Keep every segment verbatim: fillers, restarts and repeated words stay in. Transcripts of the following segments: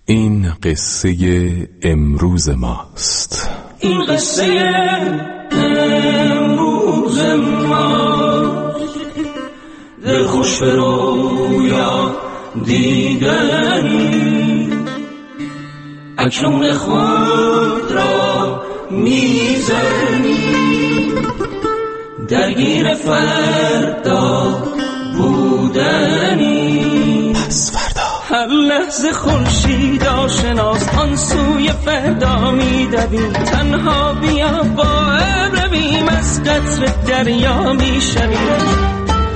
این قصه امروز ماست. این قصه امروز ماست. دل خوش به رویا دیدنی، اکنون خود را میزنی، درگیر فردا بودنی. پس فردا هر لحظه خورشید آشناست، آن سوی فردا میدویم. تنها بیا با ابر بیم، از قطر دریا میشویم.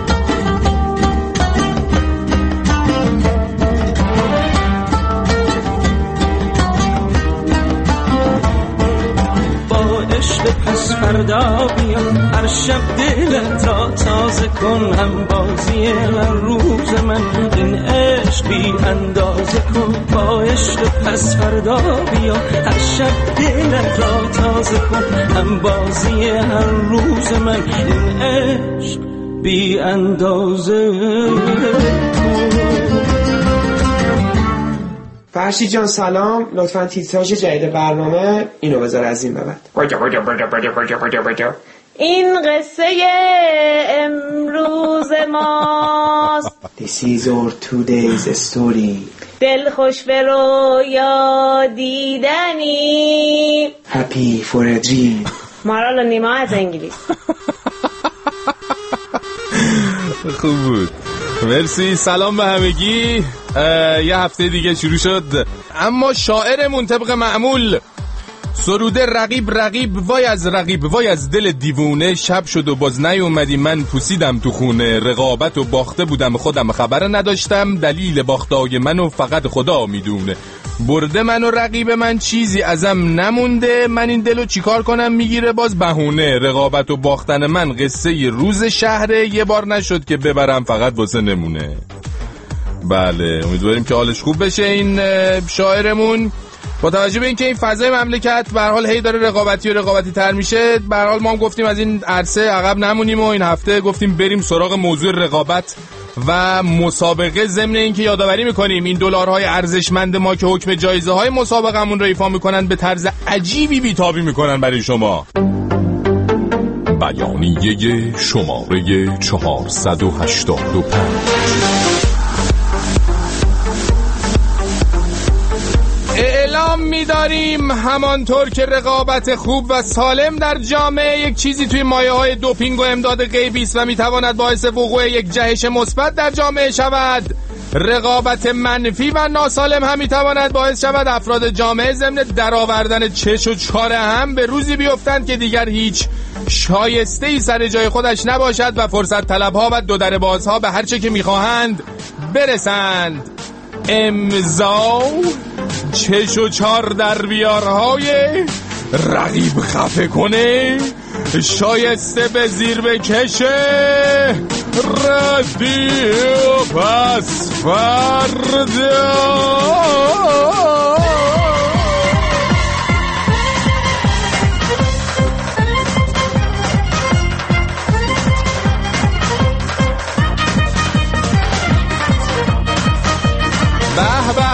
پس فردا بیا، هر شب دلت را تازه کن. هم بازی هر روز من، این عشق بی اندازه کن. با عشق پس فردا بیا، هر شب دلت را تازه کن. هم بازی هر روز من، این عشق بی اندازه کن. فرشید جان سلام، لطفاً تیتراژ جدید برنامه اینو بذار از این بعد. این قصه امروز ماست. This is our today's story. دل خوش به رویا دیدنی. Happy for a dream. مارال و نیما از انگلیس. خوب بود، مرسی. سلام به همگی. یه هفته دیگه شروع شد، اما شاعرمون طبق معمول سروده رقیب رقیب وای از رقیب وای از دل دیوونه. شب شد و باز نیومدی، من پوسیدم تو خونه. رقابت و باخته بودم خودم خبر نداشتم، دلیل باختای منو فقط خدا میدونه. برده منو رقیب من چیزی ازم نمونده، من این دلو چیکار کنم میگیره باز بهونه. رقابت و باختن من قصه روز شهره، یه بار نشد که ببرم فقط واسه نمونه. بله امیدواریم که حالش خوب بشه این شاعرمون. با توجه به اینکه این فضای مملکت به هر حال هی داره رقابتی و رقابتی تر میشه، به هر حال ما هم گفتیم از این عرصه عقب نمونیم و این هفته گفتیم بریم سراغ موضوع رقابت و مسابقه. ضمن اینکه یادآوری میکنیم این دلارهای ارزشمند ما که حکم جایزه های مسابقمون رو ایفا میکنن به طرز عجیبی بیتابی میکنن برای شما. بیانیه شماره چهارصد و هشتاد و پنج. اعلام می‌داریم همانطور که رقابت خوب و سالم در جامعه یک چیزی توی مایه‌های دوپینگ و امداد غیبی است و می‌تواند باعث وقوع یک جهش مثبت در جامعه شود، رقابت منفی و ناسالم هم می‌تواند باعث شود افراد جامعه ضمن درآوردن چش و چاره هم به روزی بیفتند که دیگر هیچ شایسته‌ای سر جای خودش نباشد و فرصت طلب‌ها و دو در بازها به هر چه که می‌خواهند برسند. امضا چش و چار در بیارهای رقیب خفه کنه، شایسته به زیر بکشه، ردی و پس فردا. به به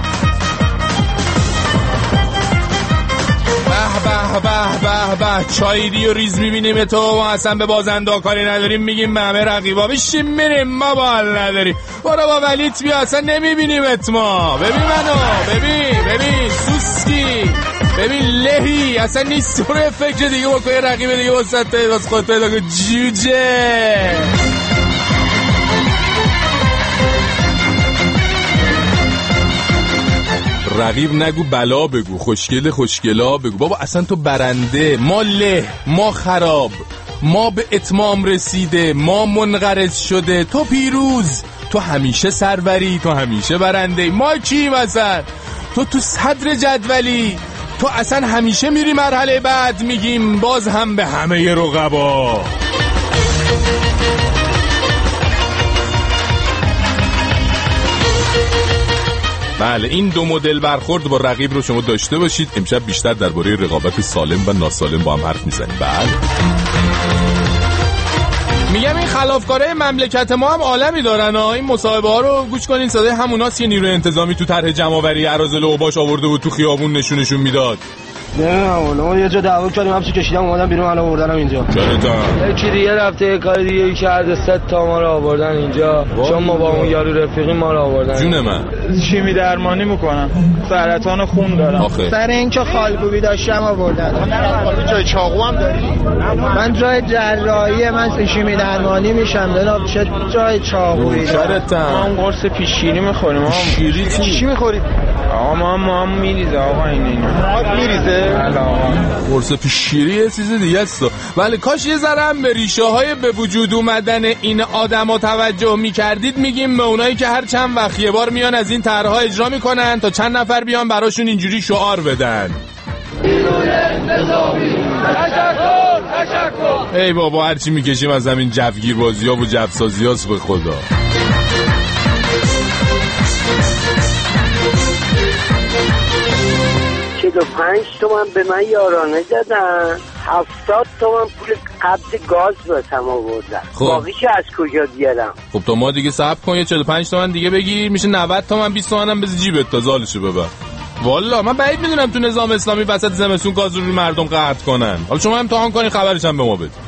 به به به چایری و ریز میبینیم تو و اصلا به بازنده کاری نداریم، میگیم به همه رقیبا بشیم میریم، ما با حال نداریم. برو با ولیت بیا، اصلا نمیبینیم اتما. ببین منو، ببین ببین سوسکی، ببین لهی، اصلا نیست تو رو فکر دیگه بکنی رقیب دیگه واسه واسه خود پیدا کن جوجه. رقیب نگو بلا بگو، خوشگل خوشگلا بگو. بابا اصلا تو برنده، ما له، ما خراب، ما به اتمام رسیده، ما منقرض شده، تو پیروز، تو همیشه سروری، تو همیشه برنده. ما کی مثلا؟ تو تو صدر جدولی، تو اصلا همیشه میری مرحله بعد. میگیم باز هم به همه رقبا. بله این دو مدل برخورد با رقیب رو شما داشته باشید. امشب بیشتر درباره رقابت سالم و ناسالم با هم حرف میزنیم. بله میگم این خلافکارای مملکت ما هم عالمی دارن ها. این مصاحبه ها رو گوش کنین، صدای هموناست که نیروی انتظامی تو طرح جمع‌آوری اراذل اوباش آورده بود تو خیابون نشونشون میداد. نه اون یه جا دعوا کردیم حبس کشیدم اومدم بیرون الان آوردنم اینجا. چرا؟ یکی دیگه رفته یه کار دیگه کرده سه تا ما رو آوردن اینجا چون ما با اون یارو رفیقی ما رو آوردن. جون من شیمی درمانی میکنم، سرطان خون دارم. آخه. سر اینکه خالکوبی داشتم آوردن. جای چاقو هم داری؟ من جای جراحی، من شیمی درمانی میشم جناب. چه جای چاقویی؟ ما هم قرص پیشگیری میخوریم. ما پیشگیری چی؟ چی میخورید؟ آقا ما هم ما هم میریزه آقا این اینا. میریزه؟ بله آقا. قرص پیشگیری یه چیز دیگه است. ولی کاش یه ذره هم به ریشه های به وجود اومدن این آدما توجه میکردید. میگیم به اونایی که هر چند وقت یه بار میان از این طرح‌ها اجرا میکنن تا چند نفر بیان براشون اینجوری شعار بدن. ای بابا هرچی میکشیم از همین جوگیر بازی ها و جوسازی هاست به خدا. چهل و پنج تومن به من یارانه دادن، هفتاد تومن پول قبض گاز باتم آوردن. خب باقیشو از کجا بیارم؟ خب تو ما دیگه صبر کن، یه چهل و پنج تومن دیگه بگیر میشه نود تومن، بیست تومن هم بذار جیبت تا زالشو ببر. والا من بعید میدونم تو نظام اسلامی وسط زمستون گاز رو مردم قطع کنن. حالا شما امتحان کنین خبرش هم به ما بده.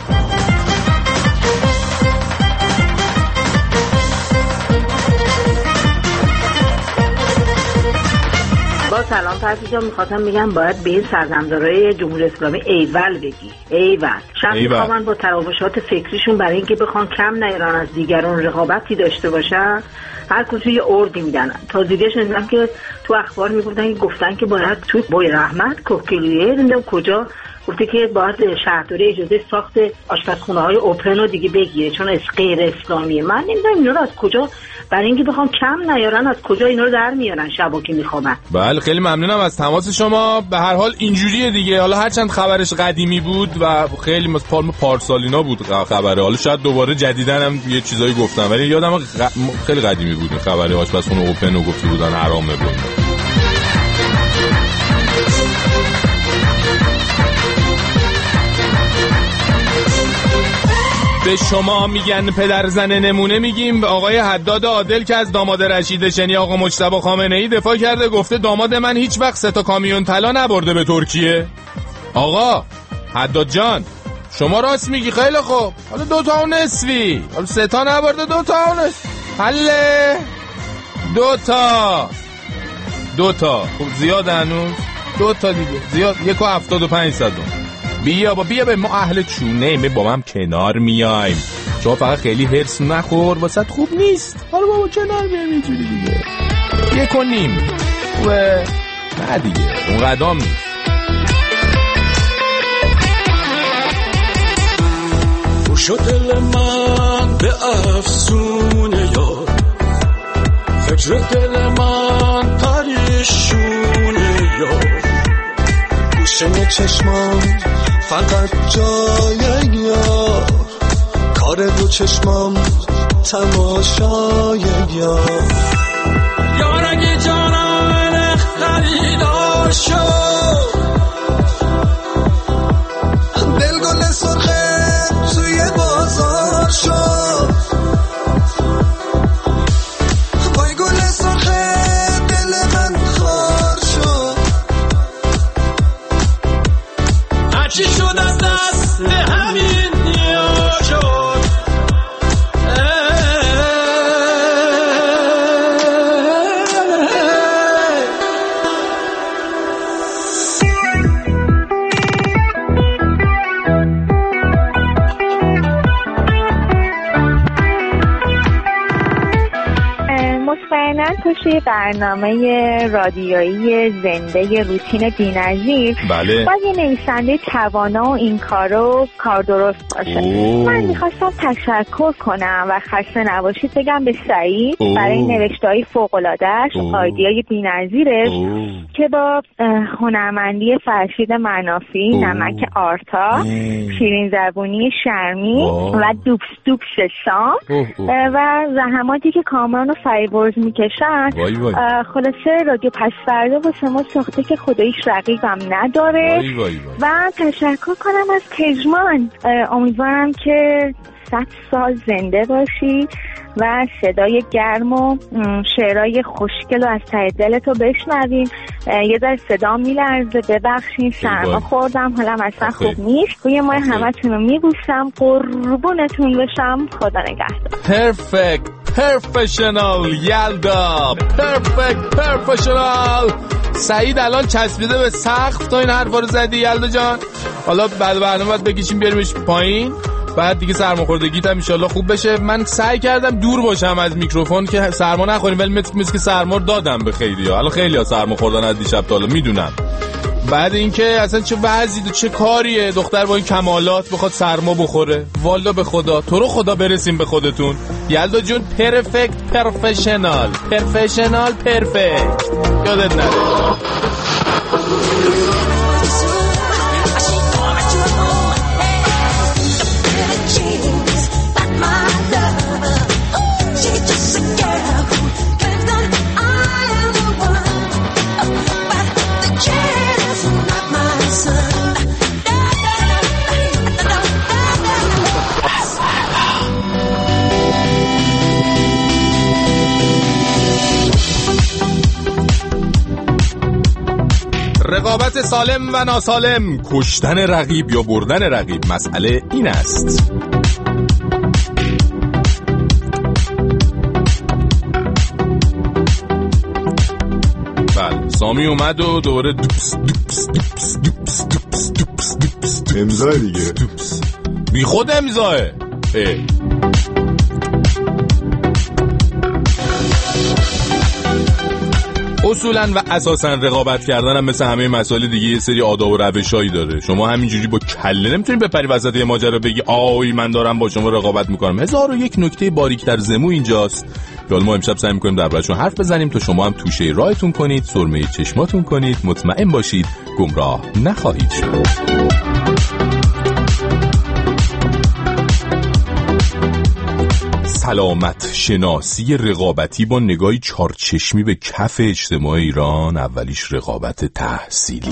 با سلام پرسی جان، میخواستم بگم باید به این سرزمدارای جمهوری اسلامی ایول بگی. ایول. شب میخوام با تراوشات فکریشون برای اینکه بخوان کم نیران از دیگران رقابتی داشته باشن هر کجا یه اردی میدن. تازگی شنیدم که تو اخبار میگفتن که گفتن که باید تو بوی رحمت کوکیلیه نمیدونم کجا گفته که باید شهرداری اجازه ساخت آشپزخونه های اوپن رو دیگه بگیره چون از غیر اسلامیه. من نمیدونم اینا رو از کجا برای اینکه بخوام کم نیارن از کجا اینا رو در میارن شبا که میخوابن. بله خیلی ممنونم از تماس شما. به هر حال اینجوریه دیگه. حالا هرچند خبرش قدیمی بود و خیلی مثلا پارسالینا بود خبره، حالا شاید دوباره جدیدن هم یه چیزایی گفتم ولی یادم غ... خیلی قدیمی بود خبره آشپزخونه اوپن رو گفته بودن حرامه بود. به شما میگن پدر زن نمونه. میگیم به آقای حداد عادل که از داماد رشید شنی آقا مجتبی خامنه‌ای دفاع کرده، گفته داماد من هیچ وقت سه تا کامیون طلا نبرده به ترکیه. آقا حداد جان شما راست میگی، خیلی خوب، حالا دو تا اون نصفی، حالا سه تا نبرده دو تا اون حله دو تا دو تا خب زیاد هنوز دو تا دیگه زیاد، یک و هفتاد و پنج صدم. بیا با بیا به ما اهل چونه می با هم کنار میایم. شما فقط خیلی هرس نخور واسه خوب نیست. حالا بابا کنار میایم اینجوری دیگه یک و نیم و نه دیگه اون قدام نیست. خوشو دل من به افسونه یار، فکر دل من پریشونه یار، گوشه چشمان فقط جای یار، کار دو چشمام تماشای یار. یار اگه جانم خریدار شد، دلگل سرخه توی بازار شد، وای گل سرخه دل من خار شد، هرچی شد از دست همین دیا شد. توی برنامه رادیویی زنده روتین بی‌نظیر بله. باید یه نویسنده توانا و این کارو کار درست باشه. اوه. من میخواستم تشکر کنم و خسته نباشید بگم به سعید اوه. برای این نوشته‌های فوق‌العاده‌اش، آیدیای بی‌نظیرش که با هنرمندی فرشید منافی، نمک آرتا، شیرین زبونی شرمی اوه. و دوبس دوبس شام و زحماتی که کامران و فریبرز میکشن. خلاصه رادیو پس فردا واسه ما ساخته که خداییش رقیبم نداره. وای وای وای. و تشکر کنم از پژمان. امیدوارم که صد سال زنده باشی و صدای گرم و شعرهای خوشگل و از ته دلتو بشنویم. یه ذره صدا میلرزه، ببخشین، سرما خوردم، حالم اصلا خوب نیست. روی ماه همتون رو میبوسم، قربونتون بشم، خدا نگهدار. پرفکت پرفشنال یلدا، پرفکت پرفشنال. سعید الان چسبیده به سقف تا این حرفا رو زدی یلدا جان. حالا بعد برنامه باید بکشیم بیاریمش پایین، بعد دیگه سرماخوردگیت هم انشالله خوب بشه. من سعی کردم دور باشم از میکروفون که سرما نخوریم، ولی مثل مثل که سرما دادم به خیلیا. حالا خیلیا سرما خوردن از دیشب تا حالا میدونم. بعد اینکه اصلا چه وضعی چه کاریه دختر با این کمالات بخواد سرما بخوره. والا به خدا تو رو خدا برسیم به خودتون. یلدا جون پرفکت پرفشنال پرفشنال پرفکت یادت نره. رقابت سالم و ناسالم، کشتن رقیب یا بردن رقیب، مسئله این است. بله سامی اومد و دوباره دوپس دوپس دوپس دوپس دوپس دوپس دوپس امضای دیگه بی خود امضاه. اصولاً و اساساً رقابت کردن هم مثل همه مسائل دیگه یه سری آداب و روشایی داره. شما همینجوری با کله نمیتونید بپری وسط یه ماجرا بگی آی من دارم با شما رقابت میکنم. هزار و یک نکته باریک‌تر زمو اینجاست که ما امشب سعی میکنیم درباره‌شون حرف بزنیم تا شما هم توشه راهتون کنید، سرمه چشماتون کنید، مطمئن باشید گمراه نخواهید شد. سلامت شناسی رقابتی با نگاهی چارچشمی به کف اجتماع ایران. اولیش رقابت تحصیلی.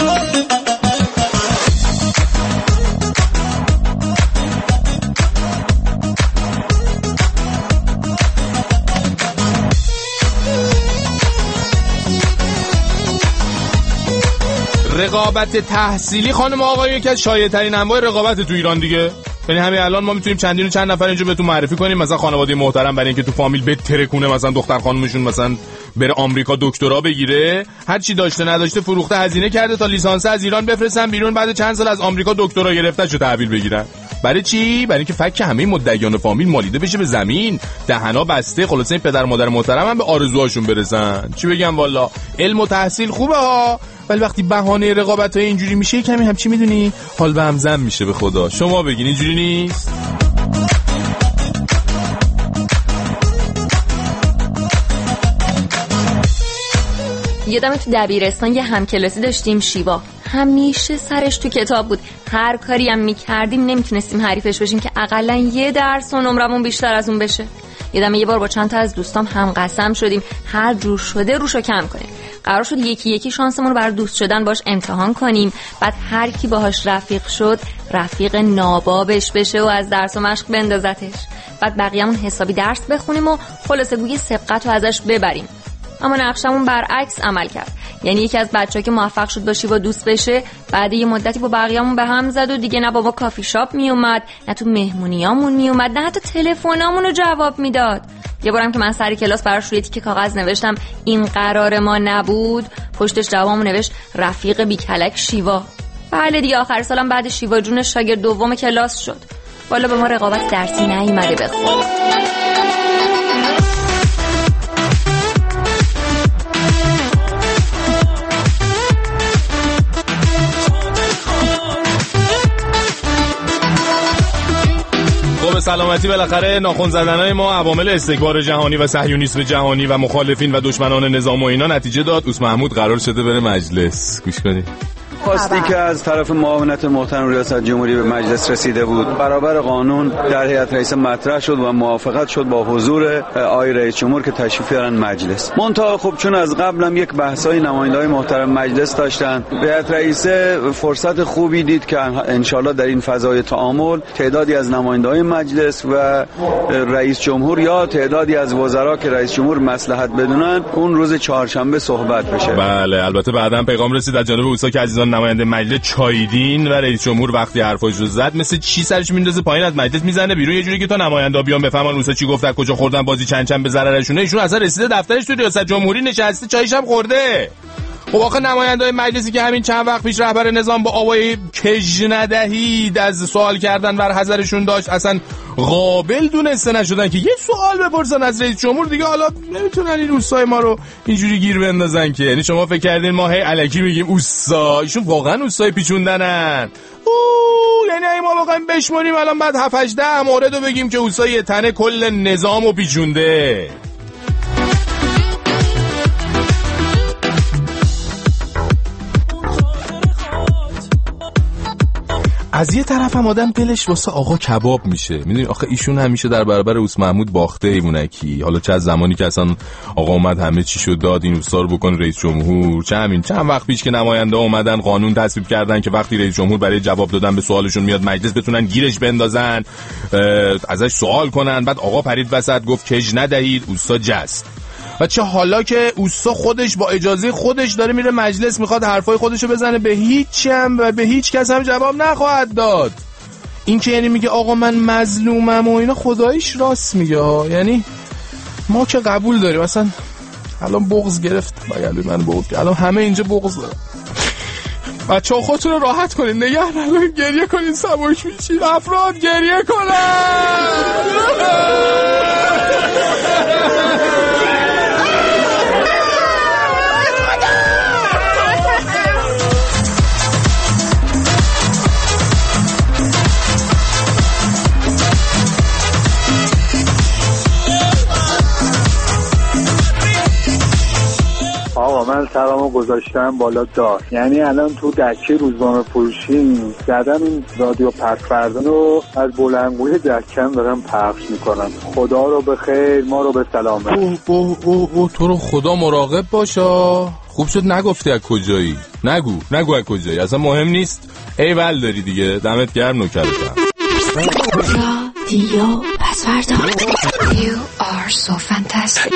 رقابت تحصیلی خانم آقای یکی از شایع‌ترین انواع رقابت تو ایران دیگه. یعنی همین الان ما میتونیم چندین و چند نفر اینجا بهتون معرفی کنیم، مثلا خانواده محترم برای اینکه تو فامیل بترکونه، مثلا دختر خانومشون مثلا بره آمریکا دکترا بگیره، هر چی داشته نداشته فروخته هزینه کرده تا لیسانس از ایران بفرستن بیرون، بعد چند سال از آمریکا دکترا گرفته شو تحویل بگیرن. برای چی؟ برای اینکه فک همه مدعیان فامیل مالیده بشه به زمین، دهنا بسته، خلاصه این پدر مادر محترم هم به آرزوهاشون برسن. چی بگم والا، علم و تحصیل خوبه ها، ولی وقتی بهانه رقابت‌های اینجوری میشه کمی هم چی میدونی حال به هم زن میشه. به خدا شما بگین اینجوری نیست؟ یادم تو دبیرستان یه همکلاسی داشتیم شیوا، همیشه سرش تو کتاب بود، هر کاری هم میکردیم نمیتونستیم حریفش بشیم که اقلا یه درس و نمرمون بیشتر از اون بشه. یادم یه بار با چند تا از دوستام هم قسم شدیم هر جور شده روشو کم کنیم. قرار شد یکی یکی شانسمون رو برای دوست شدن باش امتحان کنیم، بعد هر کی باهاش رفیق شد رفیق نابابش بشه و از درس و مشق بندازتش، بعد بقیه‌مون حسابی درس بخونیم و خلاصه گوی سبقت رو ازش ببریم. اما نقشمون برعکس عمل کرد، یعنی یکی از بچه‌ها که موفق شد با شیوا دوست بشه بعد یه مدتی با بقیه‌مون به هم زد و دیگه نه بابا کافی شاپ می اومد، نه تو مهمونیامون می اومد، نه حتی تلفنامون رو جواب میداد. یه بارم که من سر کلاس براش روی تیکه کاغذ نوشتم این قرار ما نبود، پشتش جوابمو نوشت رفیق بیکلک شیوا. بله دیگه آخر سالم بعد شیوا جون شاگرد دوم کلاس شد. والا به ما رقابت درسی نیومده به خدا. به سلامتی بالاخره ناخن زدنای ما عوامل استکبار جهانی و صهیونیسم جهانی و مخالفین و دشمنان نظام و اینا نتیجه داد. اوس محمود قرار شده بره مجلس. گوش کنید. خواستی که از طرف معاونت محترم ریاست جمهوری به مجلس رسیده بود برابر قانون در هیئت رئیسه مطرح شد و موافقت شد با حضور آقای رئیس جمهور که تشریف بیارن مجلس. منتها خب چون از قبلم یک بحثای نماینده‌های محترم مجلس داشتن، هیئت رئیسه فرصت خوبی دید که انشالله در این فضای تعامل تعدادی از نماینده‌های مجلس و رئیس جمهور یا تعدادی از وزرا که رئیس جمهور مصلحت بدونن اون روز چهارشنبه صحبت بشه. بله البته بعداً پیغام رسید از جانب اوسا که عزیزان نماینده مجلس چایدین و رئیس جمهور وقتی حرفاش رو زد مثل چی سرش میندازه پایین از مجلس میزنه بیرون، یه جوری که تا نماینده بیان بفهمن اوسا چی گفت، کجا خوردن بازی چند چند به ضررشونه. ایشون اصلا رسیده دفترش تو ریاست جمهوری نشسته چایش هم خورده. خب آخه نماینده‌های مجلسی که همین چند وقت پیش رهبر نظام با آوای کج ندهید از سوال کردن ور حذرشون داشت اصلا قابل دونسته نشدن که یه سوال بپرسن از رئیس جمهور، دیگه حالا نمیتونن این اوستای ما رو اینجوری گیر بندازن که. یعنی شما فکر کردین ما هی الکی میگیم اوستا، ایشون واقعا اوستای پیچوندنن. اوه یعنی ای ما واقعا بشمونیم الان بعد هفت هشت ده موردو بگیم که اوستای تنه کل نظامو پیچونده. از یه طرف هم آدم دلش واسه آقا کباب میشه. میدونی آخه ایشون همیشه در برابر اوس محمود باخته ایمونکی. حالا چه از زمانی که اصلا آقا اومد همه چی شد داد این اوستا رو بکن رئیس جمهور، چه همین چند وقت پیش که نماینده اومدن قانون تصویب کردن که وقتی رئیس جمهور برای جواب دادن به سوالشون میاد مجلس بتونن گیرش بندازن، ازش سوال کنن. بعد آقا پرید وسط گفت کج ندهید، اوستا جست. و چه حالا که اوستا خودش با اجازه خودش داره میره مجلس میخواد حرفای خودشو بزنه، به هیچ هم و به هیچ کس هم جواب نخواهد داد. این که یعنی میگه آقا من مظلومم و اینا، خداییش راست میگه ها. یعنی ما که قبول داریم مثلا الان بغض گرفت بگلوی من بغض، الان همه اینجا بغض دارن. بچه‌ها خودتون رو راحت کنین، نگه ندارین، گریه کنین، سبک میشین، افراد گریه کنن. آقا من سلامو گذاشتم بالا دار، یعنی الان تو دکه روزنامه فروشی زدم این رادیو پسفردان رو از بلندگوی دکم دارم پخش میکنم. خدا رو به خیر، ما رو به سلامت. اوه اوه اوه اوه تو رو خدا مراقب باشا. خوب شد نگفتی از کجایی. نگو نگو از کجایی، اصلا مهم نیست. ایول داری دیگه. دمت گرم نوکرتم. رادیو پسفردان. You are so fantastic.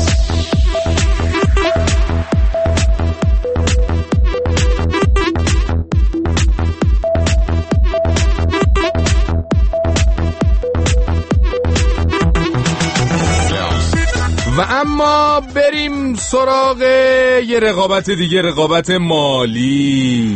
و اما بریم سراغ یه رقابت دیگه، رقابت مالی.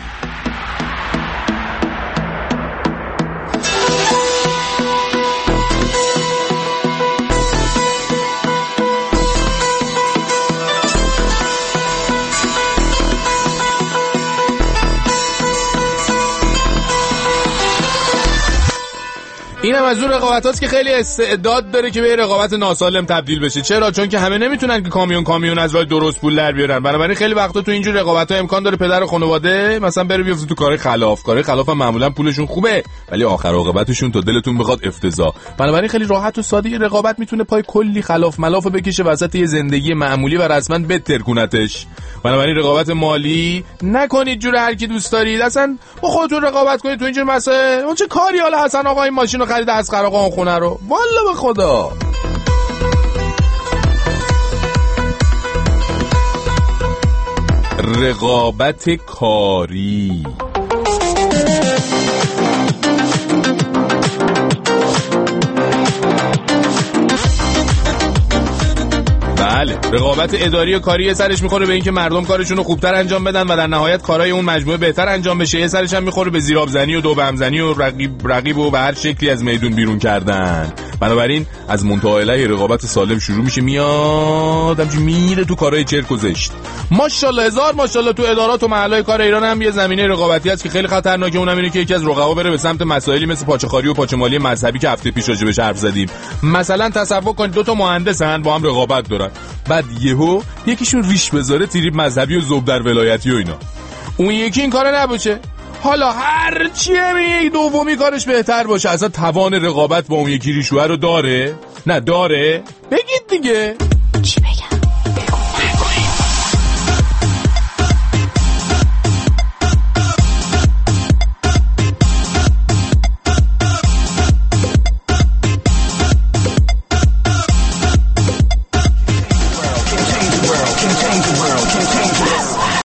اینم از اون رقابت هاست که خیلی استعداد داره که به رقابت ناسالم تبدیل بشه. چرا؟ چون که همه نمیتونن که کامیون کامیون از راه درست پول در بیارن. بنابراین خیلی وقتا تو اینجور رقابت ها امکان داره پدر خانواده مثلا بره بیفته تو کار خلاف. کار خلاف هم معمولا پولشون خوبه ولی آخر عاقبتشون تا دلتون بخواد افتضاح. بنابراین خیلی راحت و ساده رقابت میتونه پای کلی خلاف ملاف بکشه وسط یه زندگی معمولی و رسما بترکونتش. بنابراین رقابت مالی نکنید جور هر کی دوست دارید. اصلا با خودتون رقابت کنید تو اینجور مسائل. اون چه کاری حالا حسن آقا این ماشین رو خرید از خراقان خونه رو، والله به خدا. رقابت کاری. بله، رقابت اداری و کاری سرش میخوره به اینکه مردم کارشون رو خوبتر انجام بدن و در نهایت کارهای اون مجموعه بهتر انجام بشه. سرش هم میخوره به زیرابزنی و دوبهمزنی و رقیب رقیب و به هر شکلی از میدون بیرون کردن. بنابراین از منطقه رقابت سالم شروع میشه، میاد همچین میره تو کارهای چرک و زشت. ماشاءالله هزار ماشاءالله تو ادارات و محلهای کار ایران هم یه زمینه رقابتی هست که خیلی خطرناکه. اونم اینه که یکی از رقبا بره به سمت مسائلی مثل پاچه‌خواری و پاچه‌مالی مذهبی که هفته پیش راجع بهش حرف زدیم. مثلا تصور کنید دو تا مهندسن با هم رقابت دارن، بعد یهو یکیشون ریش بذاره تریپ مذهبی و ذوب در ولایتی و اینا. اون یکی این کار نباشه. حالا هر چیه میگه دومی کارش بهتر باشه. اصلا توان رقابت با اون یکی ریشوه رو داره؟ نه داره؟ بگید دیگه. چی بگم؟ بگو نگوین. Can change the world, can change the world, can change